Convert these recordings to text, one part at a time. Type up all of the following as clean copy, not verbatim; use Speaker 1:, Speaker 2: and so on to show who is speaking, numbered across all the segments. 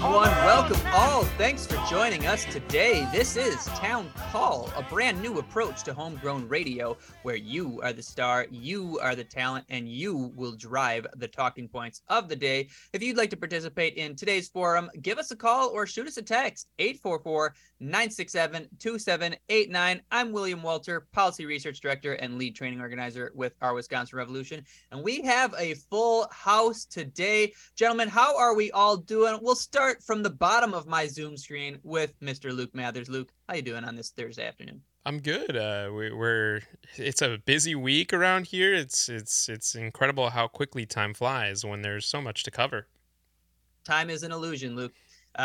Speaker 1: everyone. Welcome all. Thanks for joining us today. This is Town Call, a brand new approach to homegrown radio where you are the star, you are the talent, and you will drive the talking points of the day. If you'd like to participate in today's forum, give us a call or shoot us a text, 844-967-2789. I'm William Walter, Policy Research Director and Lead Training Organizer with Our Wisconsin Revolution, and we have a full house today. Gentlemen, how are we all doing? We'll start from the bottom of my Zoom screen with Mr. Luke Mathers. Luke, how you doing on this Thursday afternoon?
Speaker 2: I'm good. It's a busy week around here. It's incredible how quickly time flies when there's so much to cover.
Speaker 1: Time is an illusion, Luke.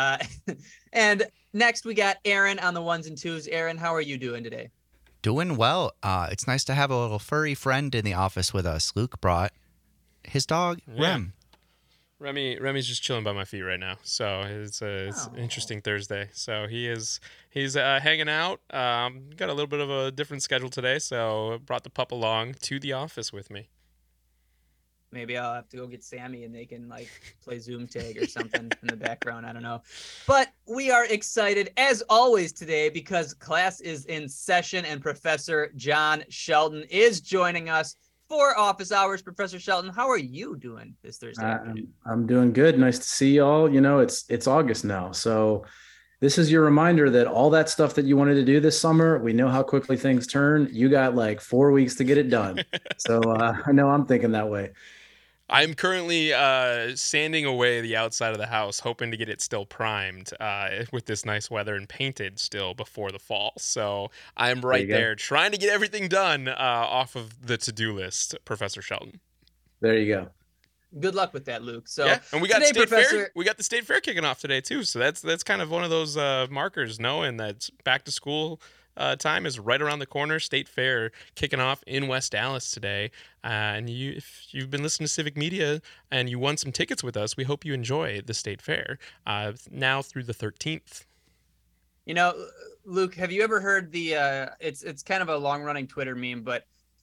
Speaker 1: And next we got Aaron on the ones and twos. Aaron, how are you doing today?
Speaker 3: Doing well. It's nice to have a little furry friend in the office with us. Luke brought his dog, Rem.
Speaker 2: Remy's just chilling by my feet right now, so it's an interesting Thursday. So he's hanging out. Got a little bit of a different schedule today, so brought the pup along to the office with me.
Speaker 1: Maybe I'll have to go get Sammy and they can play Zoom tag or something in the background. I don't know. But we are excited as always today because class is in session and Professor John Shelton is joining us for office hours. Professor Shelton, how are you doing this Thursday afternoon?
Speaker 4: I'm doing good. Nice to see y'all. You know, it's August now. So this is your reminder that all that stuff that you wanted to do this summer, we know how quickly things turn. You got 4 weeks to get it done. So I know I'm thinking that way.
Speaker 2: I'm currently sanding away the outside of the house, hoping to get it still primed with this nice weather and painted still before the fall. So I'm right there trying to get everything done off of the to-do list, Professor Shelton.
Speaker 4: There you go.
Speaker 1: Good luck with that, Luke. So
Speaker 2: yeah, and we got state fair. We got the state fair kicking off today too. So that's kind of one of those markers, knowing that back to school time is right around the corner. State Fair kicking off in West Dallas today. And if you've been listening to Civic Media and you won some tickets with us, we hope you enjoy the State Fair now through the 13th.
Speaker 1: You know, Luke, have you ever heard the it's kind of a long-running Twitter meme, but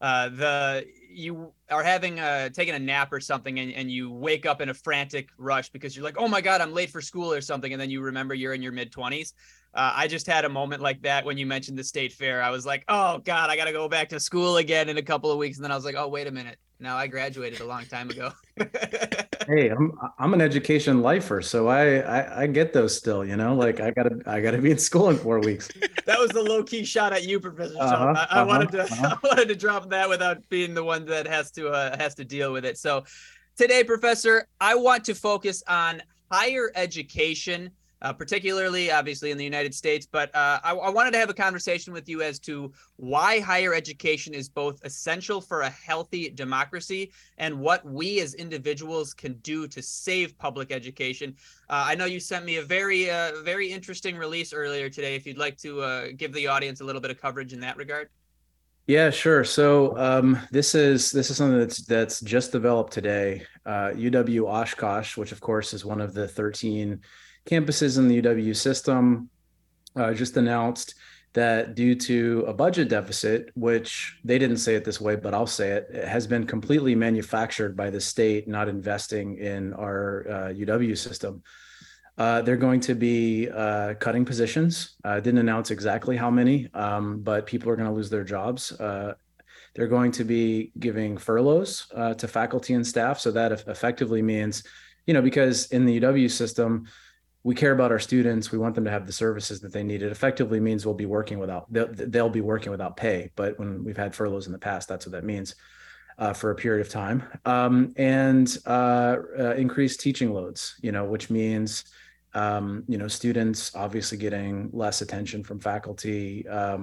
Speaker 1: you are taking a nap or something and you wake up in a frantic rush because you're like, oh my God, I'm late for school or something. And then you remember you're in your mid-20s. I just had a moment like that when you mentioned the State Fair. I was like, oh God, I got to go back to school again in a couple of weeks. And then I was like, oh, wait a minute. Now I graduated a long time ago.
Speaker 4: Hey, I'm an education lifer, so I get those still, I gotta be in school in 4 weeks.
Speaker 1: That was the low key shot at you, Professor Shelton. I wanted to drop that without being the one that has to deal with it. So today, Professor, I want to focus on higher education. Particularly, obviously, in the United States. But I wanted to have a conversation with you as to why higher education is both essential for a healthy democracy and what we as individuals can do to save public education. I know you sent me a very interesting release earlier today. If you'd like to give the audience a little bit of coverage in that regard.
Speaker 4: Yeah, sure. So this is something that's just developed today. UW Oshkosh, which of course is one of the 13 campuses in the UW system, just announced that due to a budget deficit, which they didn't say it this way, but I'll say it, has been completely manufactured by the state not investing in our UW system. They're going to be cutting positions. Didn't announce exactly how many, but people are going to lose their jobs. They're going to be giving furloughs to faculty and staff. So that effectively means, because in the UW system, we care about our students. We want them to have the services that they need. It effectively means they'll be working without pay. But when we've had furloughs in the past, that's what that means for a period of time. And increased teaching loads, which means, students obviously getting less attention from faculty,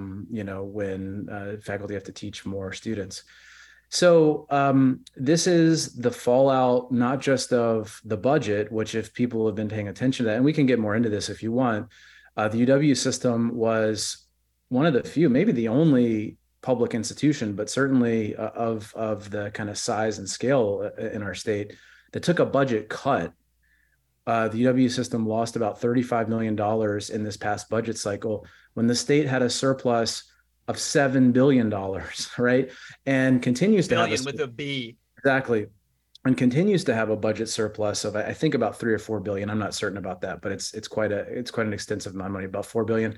Speaker 4: when faculty have to teach more students. So this is the fallout, not just of the budget, which if people have been paying attention to that, and we can get more into this if you want, the UW system was one of the few, maybe the only public institution, but certainly of the kind of size and scale in our state that took a budget cut. The UW system lost about $35 million in this past budget cycle when the state had a surplus of $7 billion, right? And continues to have
Speaker 1: with a B.
Speaker 4: Exactly. and continues to have a budget surplus of, I think, about 3 or 4 billion. I'm not certain about that, but it's quite an extensive amount of money, about 4 billion.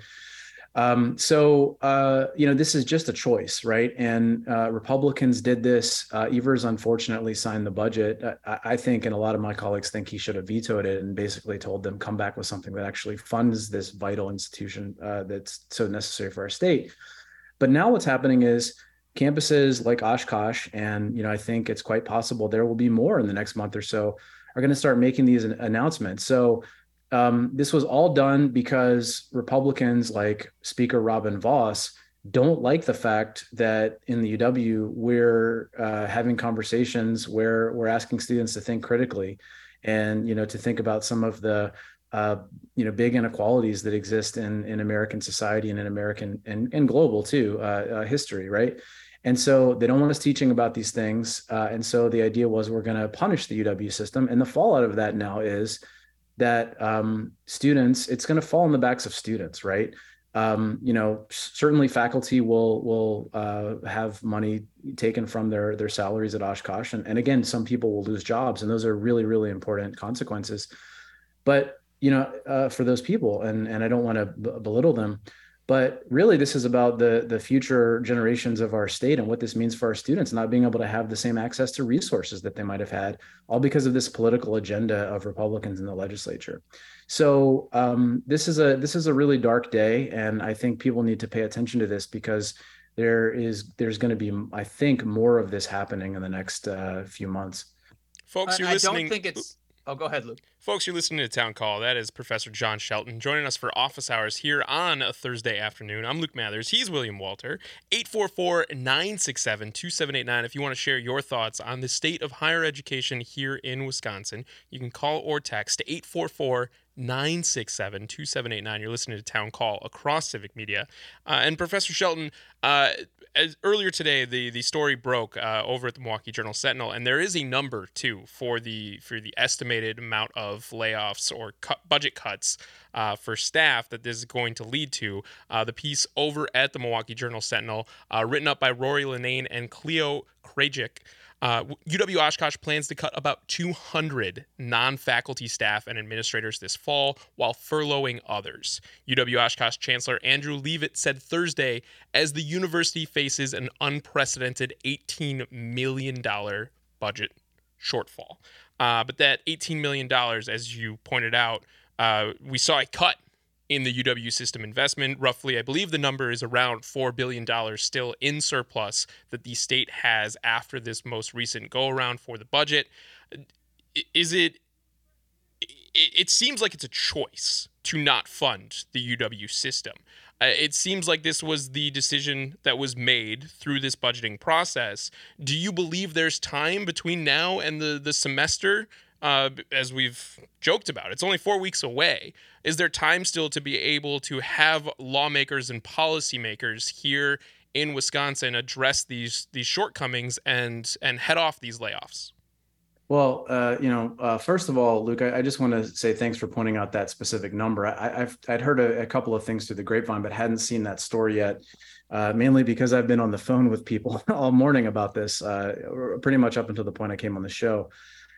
Speaker 4: This is just a choice, right? And Republicans did this. Evers unfortunately signed the budget. I think, and a lot of my colleagues think, he should have vetoed it and basically told them, come back with something that actually funds this vital institution that's so necessary for our state. But now what's happening is campuses like Oshkosh, and I think it's quite possible there will be more in the next month or so, are going to start making these announcements. So this was all done because Republicans like Speaker Robin Vos don't like the fact that in the UW we're having conversations where we're asking students to think critically, and to think about some of the big inequalities that exist in American society and in American and global too history, right? And so they don't want us teaching about these things. And so the idea was, we're going to punish the UW system. And the fallout of that now is that students, it's going to fall on the backs of students, right? Certainly faculty will have money taken from their salaries at Oshkosh. And again, some people will lose jobs, and those are really, really important consequences. But, for those people, and I don't want to belittle them, but really this is about the future generations of our state and what this means for our students not being able to have the same access to resources that they might have had, all because of this political agenda of Republicans in the legislature. So this is a really dark day, and I think people need to pay attention to this, because there's going to be, I think, more of this happening in the next few months.
Speaker 2: Folks, you're listening.
Speaker 1: I don't think it's. Oh, go ahead, Luke.
Speaker 2: Folks, you're listening to Town Call. That is Professor John Shelton joining us for office hours here on a Thursday afternoon. I'm Luke Mathers. He's William Walter. 844-967-2789. If you want to share your thoughts on the state of higher education here in Wisconsin, you can call or text 844-967-2789. You're listening to Town Call across Civic Media. And Professor Shelton, earlier today, the story broke over at the Milwaukee Journal-Sentinel, and there is a number too for the estimated amount of layoffs or budget cuts for staff that this is going to lead to. The piece over at the Milwaukee Journal-Sentinel, written up by Rory Linane and Cleo Krajcik. UW Oshkosh plans to cut about 200 non-faculty staff and administrators this fall while furloughing others. UW Oshkosh Chancellor Andrew Leavitt said Thursday, as the university faces an unprecedented $18 million budget shortfall. But that $18 million, as you pointed out, we saw a cut in the UW system investment. Roughly, I believe the number is around $4 billion still in surplus that the state has after this most recent go-around for the budget. It seems like it's a choice to not fund the UW system. It seems like this was the decision that was made through this budgeting process. Do you believe there's time between now and the semester? As we've joked about, it's only 4 weeks away. Is there time still to be able to have lawmakers and policymakers here in Wisconsin address these shortcomings and head off these layoffs?
Speaker 4: Well, first of all, Luke, I just want to say thanks for pointing out that specific number. I'd heard a couple of things through the grapevine, but hadn't seen that story yet, mainly because I've been on the phone with people all morning about this, pretty much up until the point I came on the show.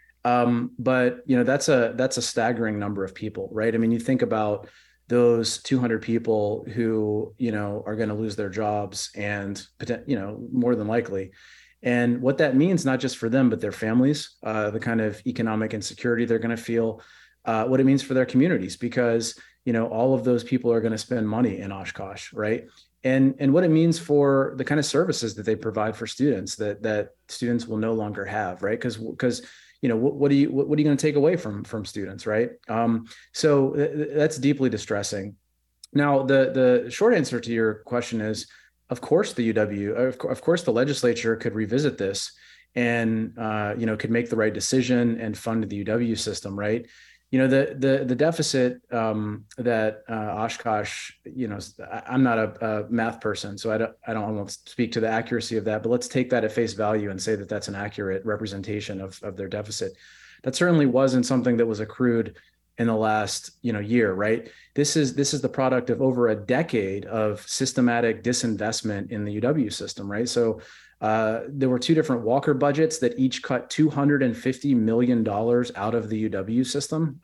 Speaker 4: But that's a staggering number of people, right? I mean, you think about those 200 people who, are going to lose their jobs and, more than likely. And what that means, not just for them, but their families, the kind of economic insecurity they're going to feel, what it means for their communities, because, all of those people are going to spend money in Oshkosh, right? And what it means for the kind of services that they provide for students that students will no longer have, right? Because what are you going to take away from students, right? So that's deeply distressing. Now, the short answer to your question is, of course, the legislature could revisit this and could make the right decision and fund the UW system, right? The deficit that Oshkosh, I'm not a math person, so I won't speak to the accuracy of that, but let's take that at face value and say that that's an accurate representation of their deficit. That certainly wasn't something that was accrued in the last year, right? This is the product of over a decade of systematic disinvestment in the UW system, right? So There were two different Walker budgets that each cut $250 million out of the UW system.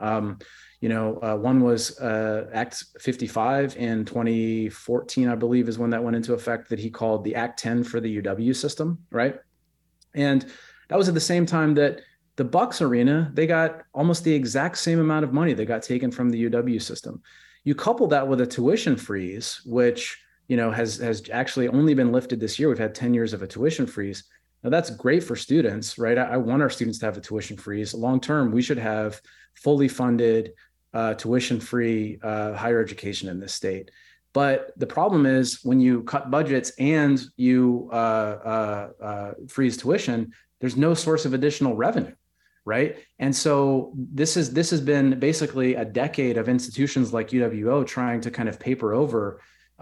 Speaker 4: One was Act 55 in 2014, I believe, is when that went into effect, that he called the Act 10 for the UW system, right? And that was at the same time that the Bucks Arena, they got almost the exact same amount of money that got taken from the UW system. You couple that with a tuition freeze, which has actually only been lifted this year. We've had 10 years of a tuition freeze. Now that's great for students, right? I want our students to have a tuition freeze. Long term, we should have fully funded, tuition-free higher education in this state. But the problem is when you cut budgets and you freeze tuition, there's no source of additional revenue, right? And so this has been basically a decade of institutions like UWO trying to kind of paper over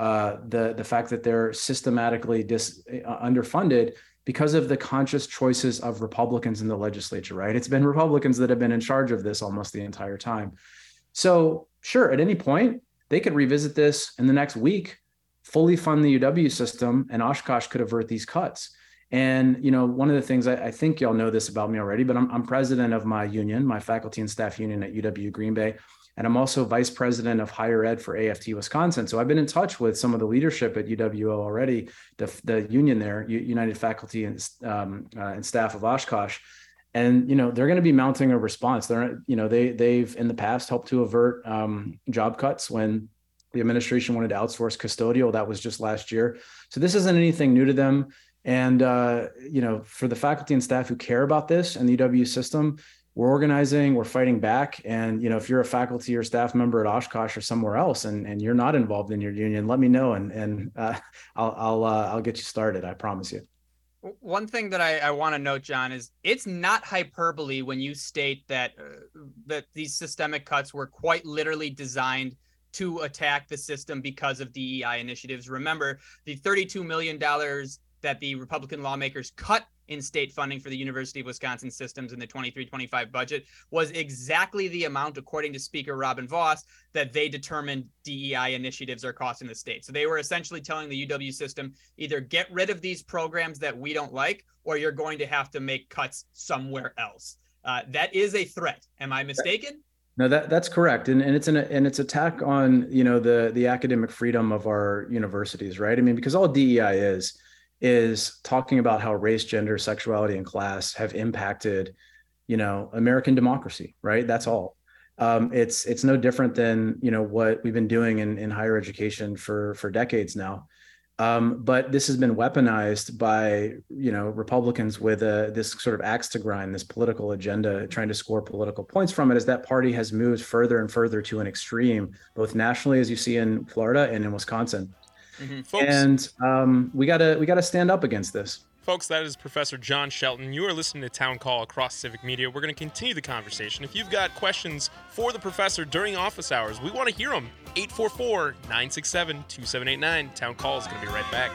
Speaker 4: the fact that they're systematically underfunded because of the conscious choices of Republicans in the legislature, right? It's been Republicans that have been in charge of this almost the entire time. So sure, at any point, they could revisit this in the next week, fully fund the UW system, and Oshkosh could avert these cuts. And, one of the things, I think y'all know this about me already, but I'm president of my union, my faculty and staff union at UW Green Bay. And I'm also vice president of higher ed for AFT Wisconsin. So I've been in touch with some of the leadership at UWO already, the union there, United Faculty and Staff of Oshkosh. And, they're going to be mounting a response. They've in the past helped to avert job cuts when the administration wanted to outsource custodial. That was just last year. So this isn't anything new to them. And, for the faculty and staff who care about this and the UW system, we're organizing, we're fighting back. And, if you're a faculty or staff member at Oshkosh or somewhere else and you're not involved in your union, let me know and I'll get you started. I promise you.
Speaker 1: One thing that I want to note, John, is it's not hyperbole when you state that these systemic cuts were quite literally designed to attack the system because of DEI initiatives. Remember, the $32 million that the Republican lawmakers cut in state funding for the University of Wisconsin systems in the 23-25 budget was exactly the amount, according to Speaker Robin Vos, that they determined DEI initiatives are costing the state. So they were essentially telling the UW system, either get rid of these programs that we don't like, or you're going to have to make cuts somewhere else. That is a threat. Am I mistaken?
Speaker 4: No, that's correct. And it's attack on, the academic freedom of our universities, right? I mean, because all DEI is talking about how race, gender, sexuality, and class have impacted, American democracy, right? That's all. It's no different than, what we've been doing in higher education for decades now. But this has been weaponized by, Republicans with this sort of axe to grind, this political agenda, trying to score political points from it, as that party has moved further and further to an extreme, both nationally, as you see in Florida and in Wisconsin. Mm-hmm. Folks, and we gotta stand up against this.
Speaker 2: Folks, that is Professor John Shelton. You are listening to Town Call across Civic Media. We're going to continue the conversation. If you've got questions for the professor during office hours, we want to hear them. 844-967-2789. Town Call is going to be right back.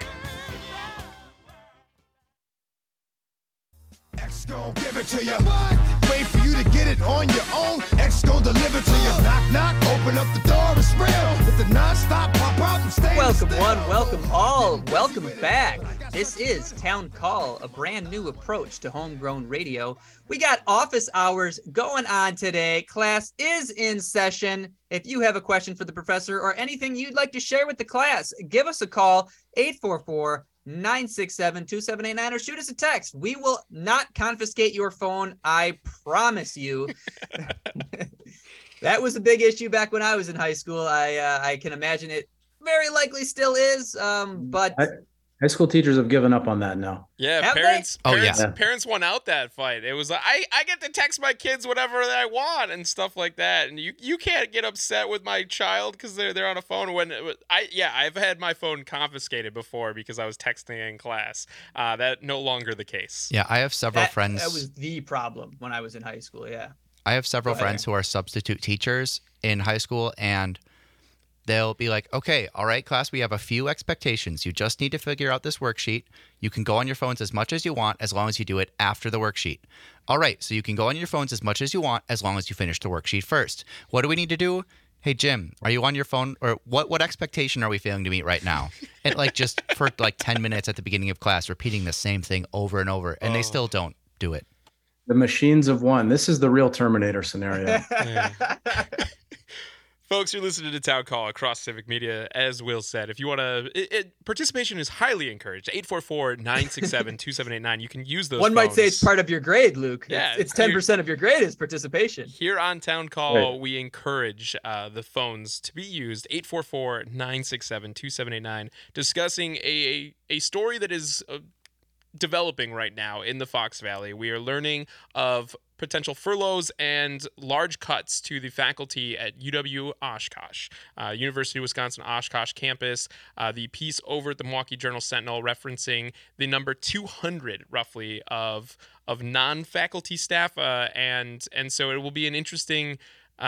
Speaker 2: X gon' give it to you. Wait for you to get it on your own. X gon' deliver to you. Knock, knock, open up the door, it's real. With the non-stop pop out and stay.
Speaker 1: Welcome one, welcome all, welcome back. This is Town Call, a brand new approach to homegrown radio. We got office hours going on today. Class is in session. If you have a question for the professor or anything you'd like to share with the class, give us a call, 844-967-2789, or shoot us a text. We will not confiscate your phone, I promise you. That was a big issue back when I was in high school. I can imagine it very likely still is, but...
Speaker 4: High school teachers have given up on that now.
Speaker 2: Yeah, parents won out that fight. It was like, I get to text my kids whatever I want and stuff like that. And you can't get upset with my child because they're on a phone. I've had my phone confiscated before because I was texting in class. That no longer the case.
Speaker 3: Yeah, I have several friends.
Speaker 1: That was the problem when I was in high school, yeah.
Speaker 3: I have several friends who are substitute teachers in high school, and they'll be like, okay, all right, class, we have a few expectations. You just need to figure out this worksheet. You can go on your phones as much as you want as long as you do it after the worksheet. All right, so you can go on your phones as much as you want as long as you finish the worksheet first. What do we need to do? Hey, Jim, are you on your phone? Or what expectation are we failing to meet right now? And like just for like 10 minutes at the beginning of class, repeating the same thing over and over, and they still don't do it.
Speaker 4: The machines of one. This is the real Terminator scenario.
Speaker 2: Folks, you're listening to Town Call across Civic Media. As Will said, if you want to, participation is highly encouraged. 844-967-2789. You can use those.
Speaker 1: One might say it's part of your grade, Luke.
Speaker 2: Yeah,
Speaker 1: it's 10% of your grade is participation.
Speaker 2: Here on Town Call, we encourage the phones to be used. 844-967-2789, discussing a story that is developing right now in the Fox Valley. We are learning of potential furloughs and large cuts to the faculty at UW Oshkosh, University of Wisconsin Oshkosh campus. The piece over at the Milwaukee Journal-Sentinel referencing the number 200 roughly of non-faculty staff, and so it will be an interesting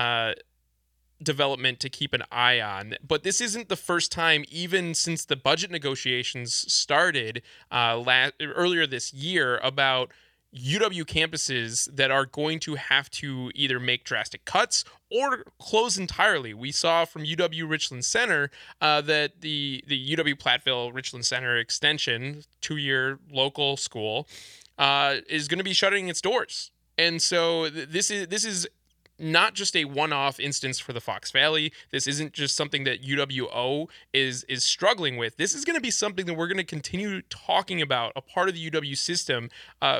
Speaker 2: development to keep an eye on. But this isn't the first time, even since the budget negotiations started earlier this year, about UW campuses that are going to have to either make drastic cuts or close entirely. We saw from UW Richland Center that the UW Platteville Richland Center extension, 2-year local school, is going to be shutting its doors. And so this is not just a one-off instance for the Fox Valley. This isn't just something that UWO is struggling with. This is going to be something that we're going to continue talking about, a part of the UW system,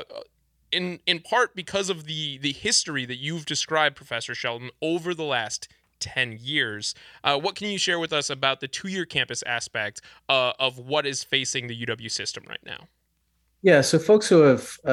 Speaker 2: in part because of the history that you've described, Professor Shelton, over the last 10 years. What can you share with us about the 2-year campus aspect of what is facing the UW system right now?
Speaker 4: Yeah, so folks who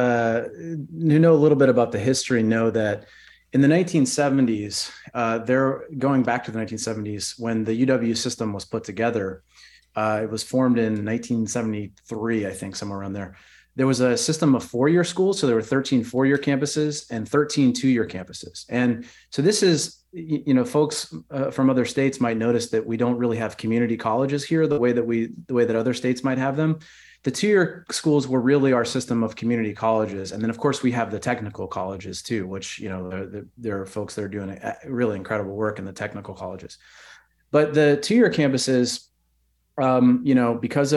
Speaker 4: know a little bit about the history know that in the 1970s, they're going back to the 1970s when the UW system was put together. It was formed in 1973, I think, somewhere around there. There was a system of 4-year schools. So there were 13 4-year campuses and 13 2-year campuses. And so this is, folks from other states might notice that we don't really have community colleges here the way that other states might have them. The 2-year schools were really our system of community colleges. And then, of course, we have the technical colleges, too, which, there are folks that are doing really incredible work in the technical colleges. But the 2-year campuses, because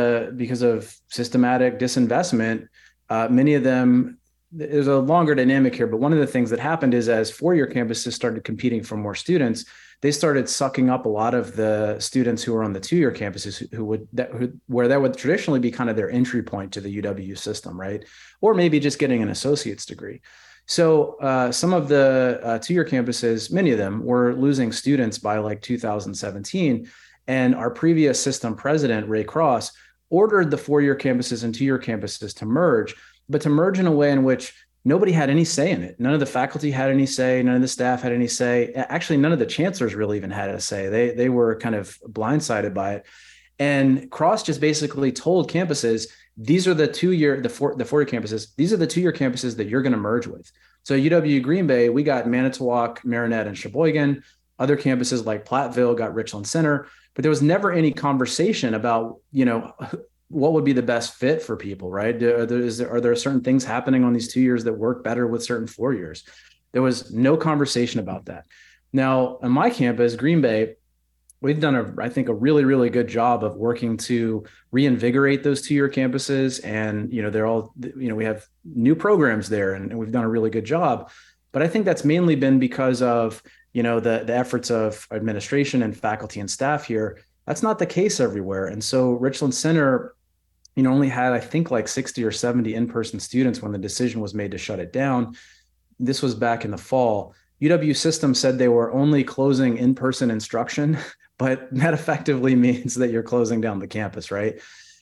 Speaker 4: of systematic disinvestment, many of them, there's a longer dynamic here, but one of the things that happened is as 4-year campuses started competing for more students, they started sucking up a lot of the students who were on the 2-year campuses where that would traditionally be kind of their entry point to the UW system, right? Or maybe just getting an associate's degree. So some of the 2-year campuses, many of them were losing students by like 2017. And our previous system president, Ray Cross, ordered the 4-year campuses and 2-year campuses to merge, but to merge in a way in which nobody had any say in it. None of the faculty had any say. None of the staff had any say. Actually, none of the chancellors really even had a say. They were kind of blindsided by it. And Cross just basically told campuses, these are the 4-year campuses. These are the 2-year campuses that you're going to merge with. So UW Green Bay, we got Manitowoc, Marinette, and Sheboygan. Other campuses like Platteville got Richland Center. But there was never any conversation about, what would be the best fit for people, right? Are there certain things happening on these 2 years that work better with certain 4 years? There was no conversation about that. Now, on my campus, Green Bay, we've done I think a really, really good job of working to reinvigorate those 2-year campuses. And, they're all, we have new programs there and we've done a really good job. But I think that's mainly been because of, the efforts of administration and faculty and staff here. That's not the case everywhere. And so Richland Center, only had, I think, like 60 or 70 in-person students when the decision was made to shut it down. This was back in the fall. UW system said they were only closing in-person instruction, but that effectively means that you're closing down the campus, right?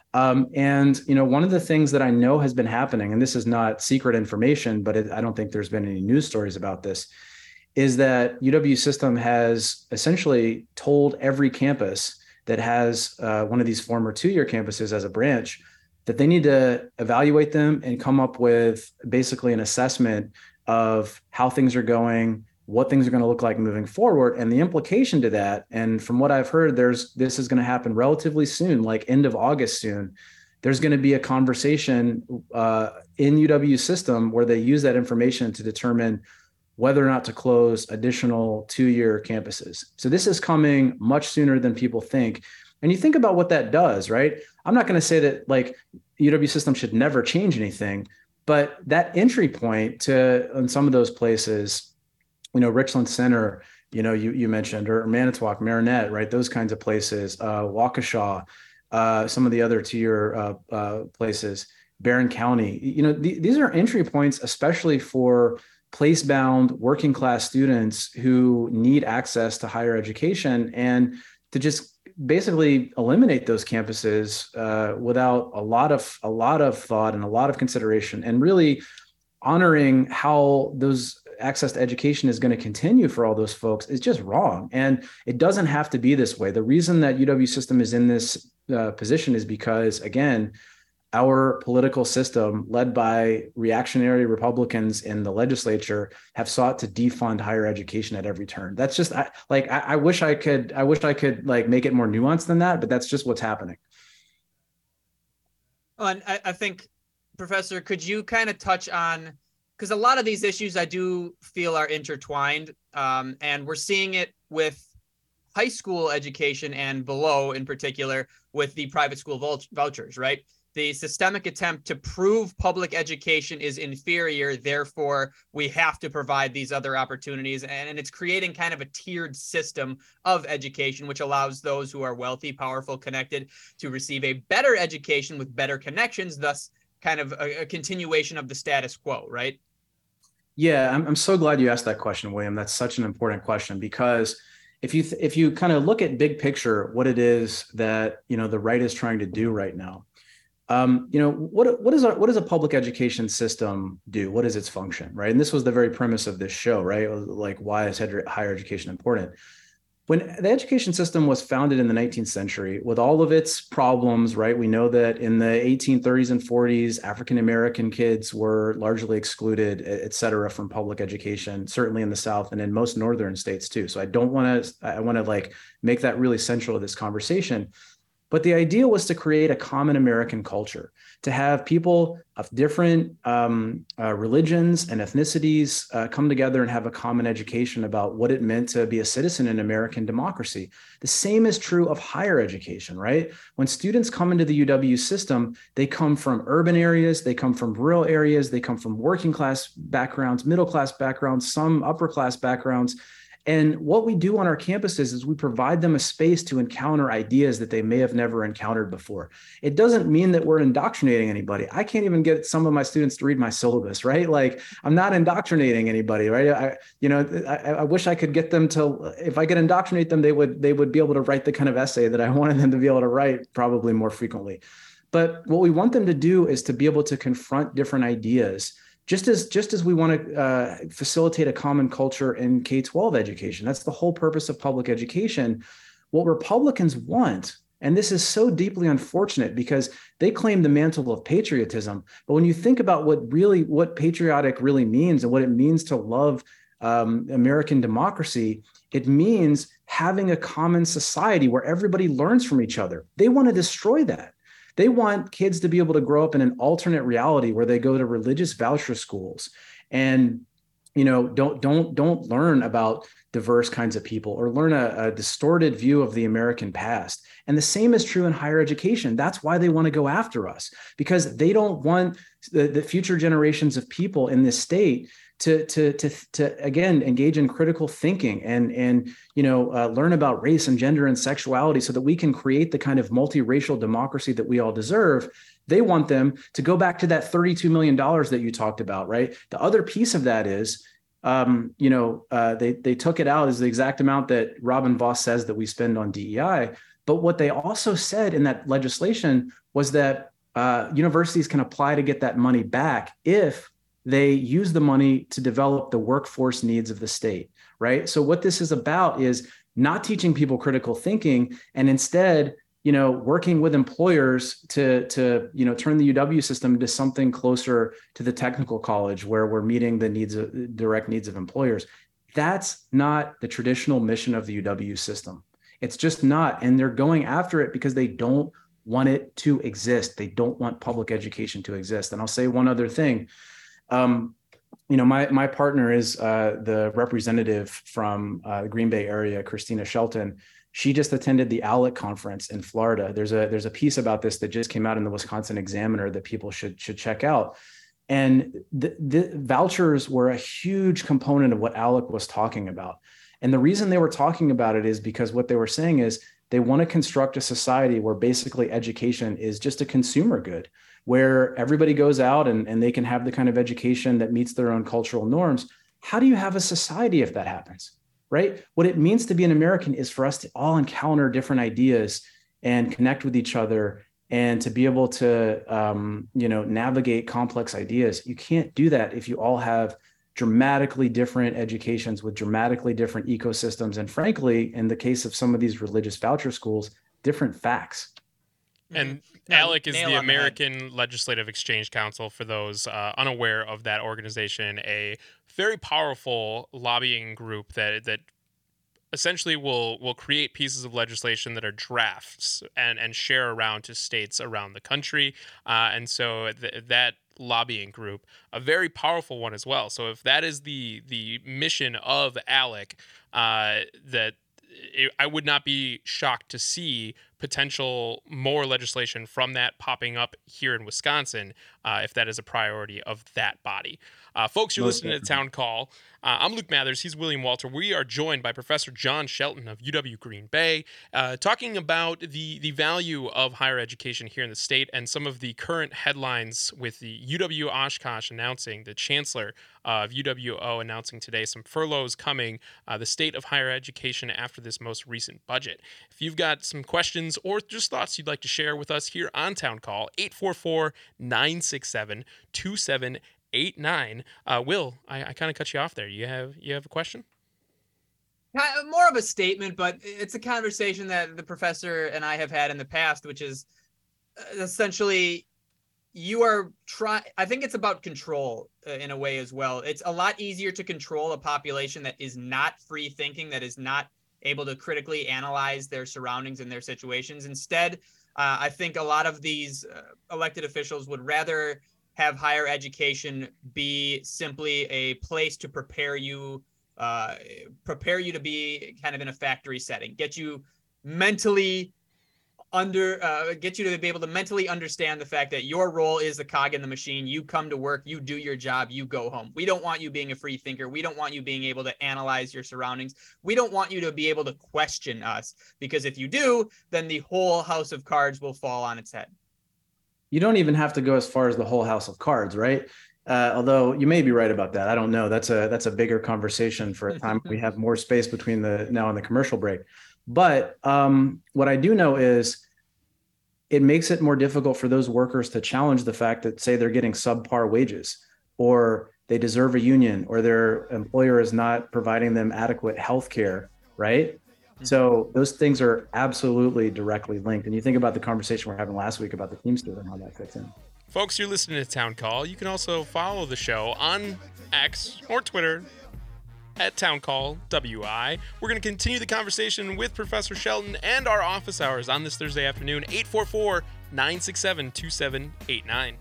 Speaker 4: And one of the things that I know has been happening, and this is not secret information, but I don't think there's been any news stories about this, is that UW system has essentially told every campus that has one of these former 2-year campuses as a branch that they need to evaluate them and come up with basically an assessment of how things are going, what things are going to look like moving forward, and the implication to that. And from what I've heard, this is going to happen relatively soon, like end of August soon. There's going to be a conversation in UW system where they use that information to determine whether or not to close additional 2-year campuses. So this is coming much sooner than people think. And you think about what that does, right? I'm not going to say that like UW system should never change anything, but that entry point to in some of those places, Richland Center, you mentioned, or Manitowoc, Marinette, right? Those kinds of places, Waukesha, some of the other 2-year places, Barron County, these are entry points, especially for place-bound working class students who need access to higher education, and to just basically eliminate those campuses without a lot of thought and a lot of consideration, and really honoring how those access to education is going to continue for all those folks is just wrong. And it doesn't have to be this way. The reason that UW system is in this position is because, again, our political system, led by reactionary Republicans in the legislature, have sought to defund higher education at every turn. That's just I wish I could like make it more nuanced than that, but that's just what's happening.
Speaker 1: And I think, Professor, could you kind of touch on, because a lot of these issues I do feel are intertwined, and we're seeing it with high school education and below, in particular, with the private school vouchers, right? The systemic attempt to prove public education is inferior, therefore we have to provide these other opportunities. And it's creating kind of a tiered system of education, which allows those who are wealthy, powerful, connected to receive a better education with better connections, thus kind of a continuation of the status quo, right?
Speaker 4: Yeah, I'm so glad you asked that question, William. That's such an important question, because if you kind of look at big picture, what it is that, the right is trying to do right now, what does a public education system do? What is its function, right? And this was the very premise of this show, right? Like, why is higher education important? When the education system was founded in the 19th century, with all of its problems, right? We know that in the 1830s and 40s, African-American kids were largely excluded, et cetera, from public education, certainly in the South and in most northern states too. So I want to like make that really central to this conversation. But the idea was to create a common American culture, to have people of different religions and ethnicities come together and have a common education about what it meant to be a citizen in American democracy. The same is true of higher education, right? When students come into the UW system, they come from urban areas, they come from rural areas, they come from working class backgrounds, middle class backgrounds, some upper class backgrounds. And what we do on our campuses is we provide them a space to encounter ideas that they may have never encountered before. It doesn't mean that we're indoctrinating anybody. I can't even get some of my students to read my syllabus, right? Like, I'm not indoctrinating anybody, right? I wish I could get them to, if I could indoctrinate them, they would be able to write the kind of essay that I wanted them to be able to write, probably more frequently. But what we want them to do is to be able to confront different ideas, just as we want to facilitate a common culture in K-12 education. That's the whole purpose of public education. What Republicans want, and this is so deeply unfortunate because they claim the mantle of patriotism, but when you think about what patriotic really means and what it means to love American democracy, it means having a common society where everybody learns from each other. They want to destroy that. They want kids to be able to grow up in an alternate reality where they go to religious voucher schools and, don't learn about diverse kinds of people or learn a distorted view of the American past. And the same is true in higher education. That's why they want to go after us, because they don't want the future generations of people in this state to again engage in critical thinking and learn about race and gender and sexuality so that we can create the kind of multiracial democracy that we all deserve. They want them to go back to that $32 million that you talked about, right? The other piece of that is, they took it out as the exact amount that Robin Vos says that we spend on DEI. But what they also said in that legislation was that universities can apply to get that money back if they use the money to develop the workforce needs of the state, right? So what this is about is not teaching people critical thinking and instead, working with employers to turn the UW system into something closer to the technical college where we're meeting the direct needs of employers. That's not the traditional mission of the UW system. It's just not. And they're going after it because they don't want it to exist. They don't want public education to exist. And I'll say one other thing. My partner is the representative from the Green Bay area, Christina Shelton. She just attended the ALEC conference in Florida. There's a piece about this that just came out in the Wisconsin Examiner that people should check out. And the vouchers were a huge component of what ALEC was talking about. And the reason they were talking about it is because what they were saying is they want to construct a society where basically education is just a consumer good, where everybody goes out and they can have the kind of education that meets their own cultural norms. How do you have a society if that happens, right? What it means to be an American is for us to all encounter different ideas and connect with each other and to be able to, navigate complex ideas. You can't do that if you all have dramatically different educations with dramatically different ecosystems. And frankly, in the case of some of these religious voucher schools, different facts.
Speaker 2: And ALEC is the American Legislative Exchange Council, for those unaware of that organization, a very powerful lobbying group that essentially will create pieces of legislation that are drafts and share around to states around the country. And so that lobbying group, a very powerful one as well. So if that is the mission of ALEC, I would not be shocked to see potential more legislation from that popping up here in Wisconsin, if that is a priority of that body. Folks, you're listening to Town Call. I'm Luke Mathers. He's William Walter. We are joined by Professor John Shelton of UW Green Bay, talking about the value of higher education here in the state and some of the current headlines with the UW Oshkosh announcing, the chancellor of UWO announcing today some furloughs coming, the state of higher education after this most recent budget. If you've got some questions or just thoughts you'd like to share with us here on Town Call, 844-967-2789. Will, I kind of cut you off there. You have a question?
Speaker 1: More of a statement, but it's a conversation that the professor and I have had in the past, which is essentially I think it's about control in a way as well. It's a lot easier to control a population that is not free thinking, that is not able to critically analyze their surroundings and their situations. Instead, I think a lot of these elected officials would rather have higher education be simply a place to prepare you to be kind of in a factory setting, get you to be able to mentally understand the fact that your role is the cog in the machine. You come to work, you do your job, you go home. We don't want you being a free thinker. We don't want you being able to analyze your surroundings. We don't want you to be able to question us, because if you do, then the whole house of cards will fall on its head.
Speaker 4: You don't even have to go as far as the whole house of cards, right? Although you may be right about that. I don't know. That's a bigger conversation for a time we have more space between the now and the commercial break. But what I do know is it makes it more difficult for those workers to challenge the fact that, say, they're getting subpar wages, or they deserve a union, or their employer is not providing them adequate health care, right? So those things are absolutely directly linked. And you think about the conversation we're having last week about the Teamsters and how that fits in.
Speaker 2: Folks, you're listening to Town Call. You can also follow the show on X or Twitter at Town Call WI. We're going to continue the conversation with Professor Shelton and our office hours on this Thursday afternoon, 844-967-2789.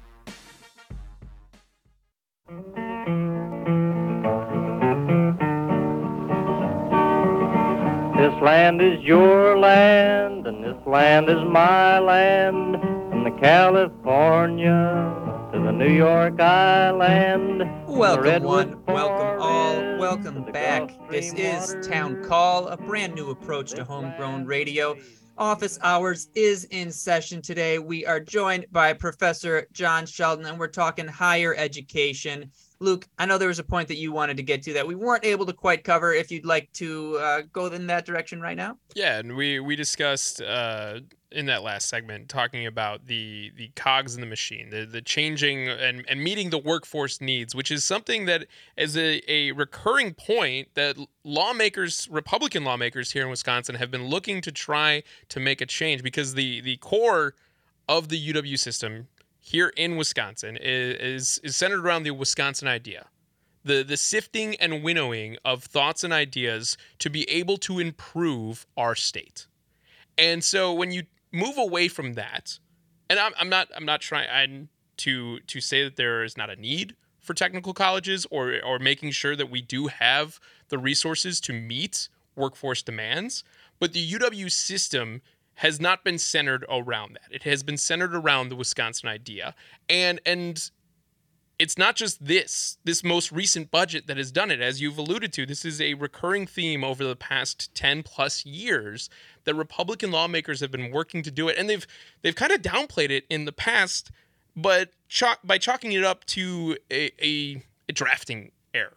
Speaker 5: This land is your land, and this land is my land, from the California to the New York Island.
Speaker 1: Welcome one, welcome all, welcome back. This is Town Call, a brand new approach to homegrown radio. Office Hours is in session today. We are joined by Professor John Shelton, and we're talking higher education. Luke, I know there was a point that you wanted to get to that we weren't able to quite cover. If you'd like to go in that direction right now.
Speaker 2: Yeah, and we discussed in that last segment talking about the cogs in the machine, the changing and meeting the workforce needs, which is something that is a recurring point that Republican lawmakers here in Wisconsin have been looking to try to make a change, because the core of the UW system here in Wisconsin is centered around the Wisconsin idea, the sifting and winnowing of thoughts and ideas to be able to improve our state. And so when you move away from that, and I'm not trying to say that there is not a need for technical colleges or making sure that we do have the resources to meet workforce demands. But the UW system has not been centered around that. It has been centered around the Wisconsin idea. And it's not just this most recent budget that has done it. As you've alluded to, this is a recurring theme over the past 10 plus years that Republican lawmakers have been working to do it. And they've kind of downplayed it in the past, but by chalking it up to a drafting error.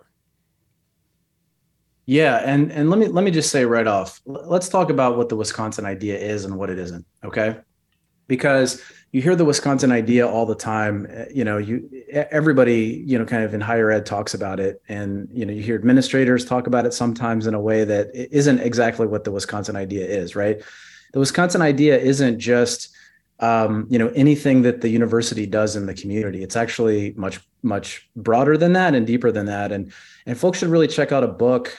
Speaker 4: Yeah, and let me just say right off, let's talk about what the Wisconsin idea is and what it isn't, okay? Because you hear the Wisconsin idea all the time. Everybody, kind of in higher ed talks about it, and you hear administrators talk about it sometimes in a way that isn't exactly what the Wisconsin idea is, right? The Wisconsin idea isn't just anything that the university does in the community. It's actually much broader than that and deeper than that. And folks should really check out a book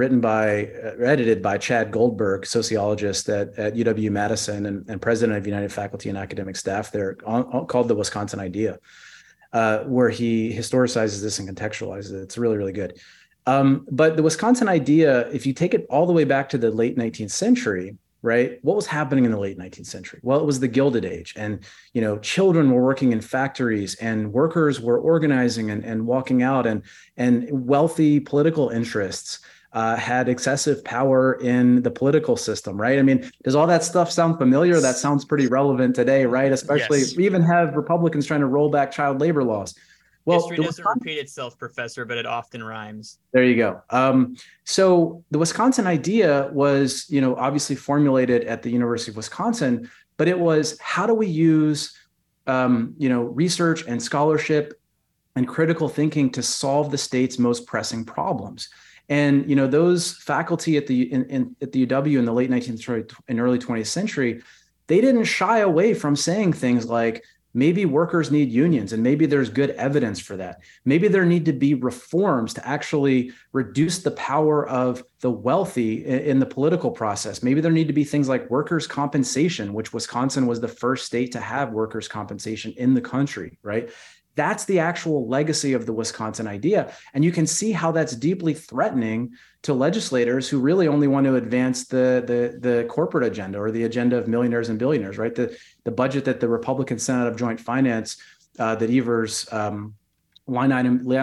Speaker 4: edited by Chad Goldberg, sociologist at UW-Madison and president of United Faculty and Academic Staff there, called The Wisconsin Idea, where he historicizes this and contextualizes it. It's really, really good. But the Wisconsin idea, if you take it all the way back to the late 19th century, right? What was happening in the late 19th century? Well, it was the Gilded Age, and children were working in factories, and workers were organizing and walking out, and wealthy political interests had excessive power in the political system, right? I mean, does all that stuff sound familiar? That sounds pretty relevant today, right? Especially
Speaker 2: yes.
Speaker 4: We even have Republicans trying to roll back child labor laws.
Speaker 1: Well, history doesn't repeat itself, Professor, but it often rhymes.
Speaker 4: There you go. So the Wisconsin idea was, obviously formulated at the University of Wisconsin, but it was, how do we use, research and scholarship and critical thinking to solve the state's most pressing problems? And those faculty at the UW in the late 19th century and early 20th century, they didn't shy away from saying things like, maybe workers need unions, and maybe there's good evidence for that. Maybe there need to be reforms to actually reduce the power of the wealthy in the political process. Maybe there need to be things like workers' compensation, which Wisconsin was the first state to have workers' compensation in the country, right? That's the actual legacy of the Wisconsin idea. And you can see how that's deeply threatening to legislators who really only want to advance the corporate agenda or the agenda of millionaires and billionaires, right? The budget that the Republican Senate of Joint Finance, that Evers line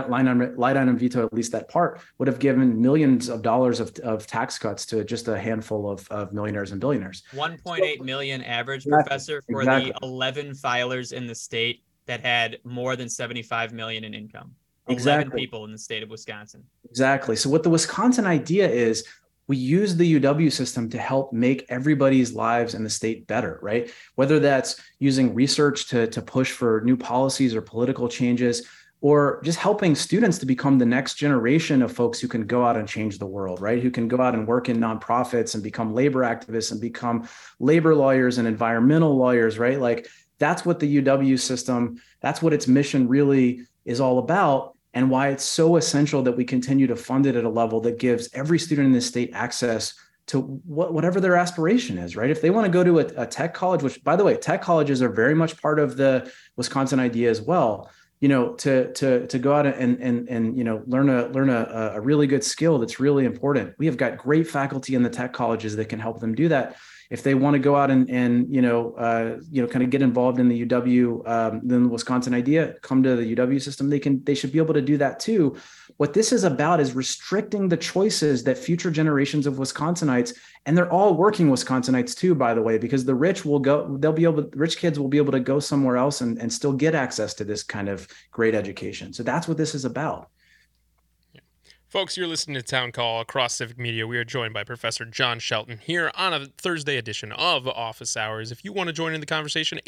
Speaker 4: item veto, at least that part, would have given millions of dollars of tax cuts to just a handful of millionaires and billionaires.
Speaker 1: 1.8 million average, Professor, for the 11 filers in the state that had more than 75 million in income. 11 people in the state of Wisconsin.
Speaker 4: Exactly. So what the Wisconsin idea is, we use the UW system to help make everybody's lives in the state better, right? Whether that's using research to push for new policies or political changes, or just helping students to become the next generation of folks who can go out and change the world, right? Who can go out and work in nonprofits and become labor activists and become labor lawyers and environmental lawyers, right? Like, that's what the UW system, that's what its mission really is all about, and why it's so essential that we continue to fund it at a level that gives every student in the state access to whatever their aspiration is, right? If they want to go to a tech college, which, by the way, tech colleges are very much part of the Wisconsin idea as well, to go out and learn a really good skill that's really important. We have got great faculty in the tech colleges that can help them do that. If they want to go out and kind of get involved in the UW, then the Wisconsin idea, come to the UW system, they should be able to do that too. What this is about is restricting the choices that future generations of Wisconsinites, and they're all working Wisconsinites too, by the way, because the rich rich kids will be able to go somewhere else and still get access to this kind of great education. So that's what this is about.
Speaker 2: Folks, you're listening to Town Call across Civic Media. We are joined by Professor John Shelton here on a Thursday edition of Office Hours. If you want to join in the conversation,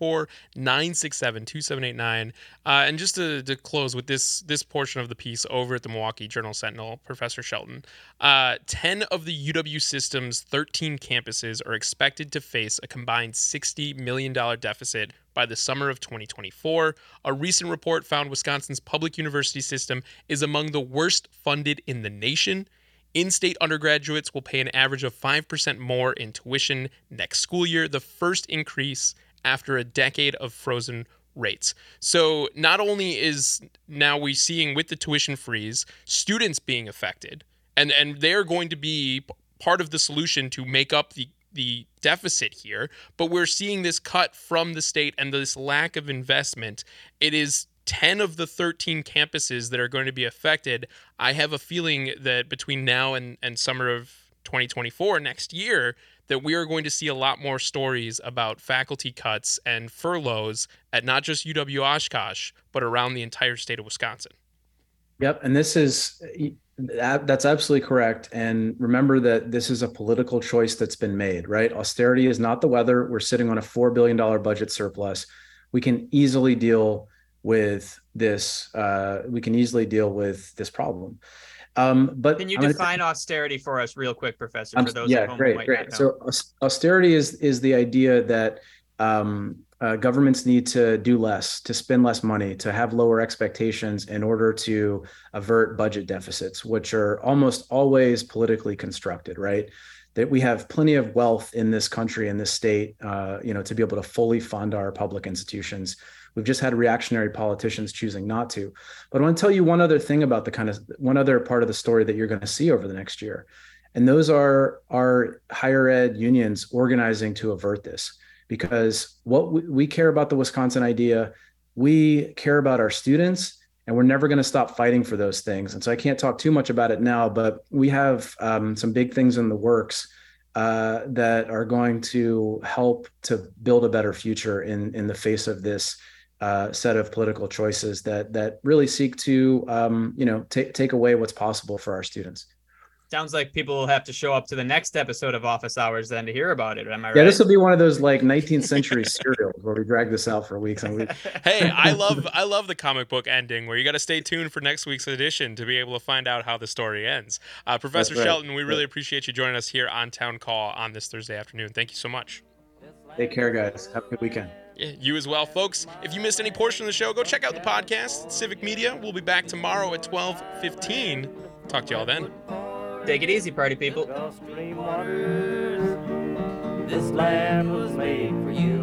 Speaker 2: 844-967-2789. And just to close with this portion of the piece over at the Milwaukee Journal-Sentinel, Professor Shelton, 10 of the UW system's 13 campuses are expected to face a combined $60 million deficit by the summer of 2024. A recent report found Wisconsin's public university system is among the worst funded in the nation. In-state undergraduates will pay an average of 5% more in tuition next school year, the first increase after a decade of frozen rates. So not only is now we seeing with the tuition freeze students being affected, and they're going to be part of the solution to make up the deficit here, but we're seeing this cut from the state and this lack of investment. It is 10 of the 13 campuses that are going to be affected. I have a feeling that between now and summer of 2024, next year, that we are going to see a lot more stories about faculty cuts and furloughs at not just UW Oshkosh, but around the entire state of Wisconsin.
Speaker 4: Yep. And that's absolutely correct. And remember that this is a political choice that's been made, right? Austerity is not the weather. We're sitting on a $4 billion budget surplus. We can easily deal with this. We can easily deal with this problem. But
Speaker 1: can you define austerity for us real quick, Professor? For those
Speaker 4: at home who might not know. So austerity is the idea that governments need to do less, to spend less money, to have lower expectations in order to avert budget deficits, which are almost always politically constructed, right? That we have plenty of wealth in this country, in this state, to be able to fully fund our public institutions. We've just had reactionary politicians choosing not to. But I want to tell you one other thing about one other part of the story that you're going to see over the next year. And those are our higher ed unions organizing to avert this. Because what we care about the Wisconsin idea, we care about our students, and we're never going to stop fighting for those things. And so I can't talk too much about it now, but we have some big things in the works that are going to help to build a better future in the face of this set of political choices that really seek to take away what's possible for our students.
Speaker 1: Sounds like people will have to show up to the next episode of Office Hours then to hear about it. Am I right?
Speaker 4: Yeah, this will be one of those like 19th century serials where we drag this out for weeks and weeks.
Speaker 2: Hey, I love the comic book ending where you got to stay tuned for next week's edition to be able to find out how the story ends. Professor Shelton, we really appreciate you joining us here on Town Call on this Thursday afternoon. Thank you so much.
Speaker 4: Take care, guys. Have a good weekend.
Speaker 2: Yeah, you as well, folks. If you missed any portion of the show, go check out the podcast, Civic Media. We'll be back tomorrow at 12:15. Talk to y'all then.
Speaker 1: Take it easy, party people.
Speaker 5: This land was made for you.